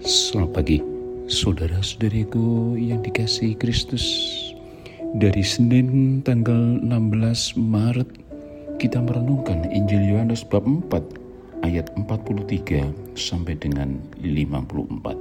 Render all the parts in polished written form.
Selamat pagi, saudara-saudariku yang dikasihi Kristus. Dari Senin tanggal 16 Maret, kita merenungkan Injil Yohanes bab 4 ayat 43 sampai dengan 54.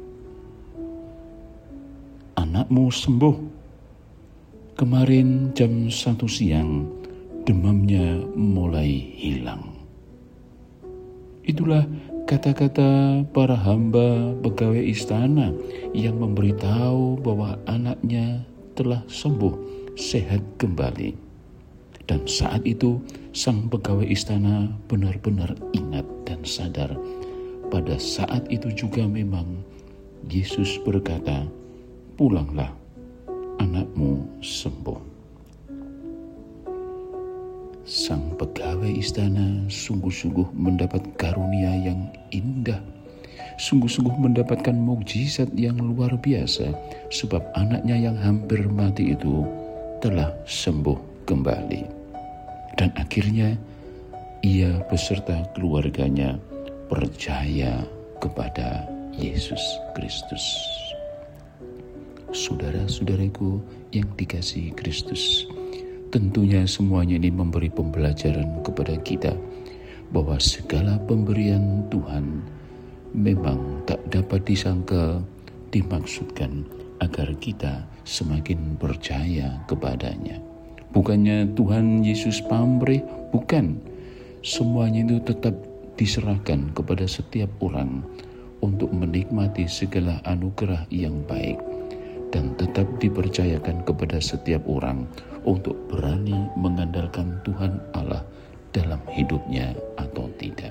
Anakmu sembuh. Kemarin jam 1 siang, demamnya mulai hilang. Itulah kata-kata para hamba pegawai istana yang memberitahu bahwa anaknya telah sembuh, sehat kembali. Dan saat itu sang pegawai istana benar-benar ingat dan sadar. Pada saat itu juga memang Yesus berkata, "Pulanglah, anakmu sembuh." Sang pegawai istana sungguh-sungguh mendapat karunia yang indah, sungguh-sungguh mendapatkan mukjizat yang luar biasa, sebab anaknya yang hampir mati itu telah sembuh kembali. Dan akhirnya ia beserta keluarganya percaya kepada Yesus Kristus. Saudara-saudariku yang dikasihi Kristus, tentunya semuanya ini memberi pembelajaran kepada kita bahwa segala pemberian Tuhan memang tak dapat disangka dimaksudkan agar kita semakin percaya kepadanya. Bukannya Tuhan Yesus pamrih, bukan. Semuanya itu tetap diserahkan kepada setiap orang untuk menikmati segala anugerah yang baik, dan tetap dipercayakan kepada setiap orang untuk berani mengandalkan Tuhan Allah dalam hidupnya atau tidak.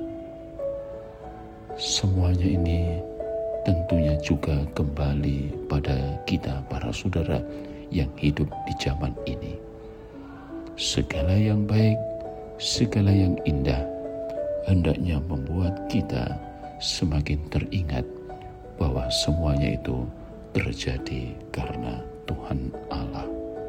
Semuanya ini tentunya juga kembali pada kita para saudara yang hidup di zaman ini. Segala yang baik, segala yang indah hendaknya membuat kita semakin teringat bahwa semuanya itu terjadi karena Tuhan Allah.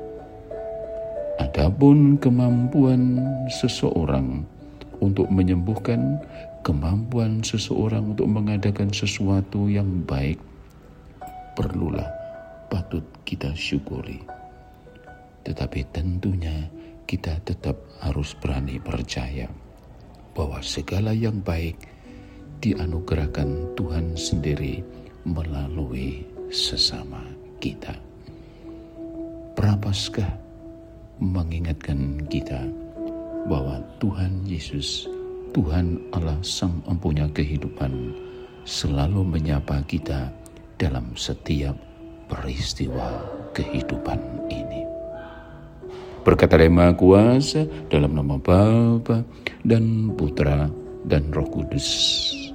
Adapun kemampuan seseorang untuk menyembuhkan, kemampuan seseorang untuk mengadakan sesuatu yang baik, perlulah patut kita syukuri. Tetapi tentunya kita tetap harus berani percaya bahwa segala yang baik dianugerahkan Tuhan sendiri melalui sesama kita. Prapaskah mengingatkan kita bahwa Tuhan Yesus, Tuhan Allah Sang Empunya kehidupan, selalu menyapa kita dalam setiap peristiwa kehidupan ini. Berkata dari Maha Kuasa, dalam nama Bapa dan Putra dan Roh Kudus.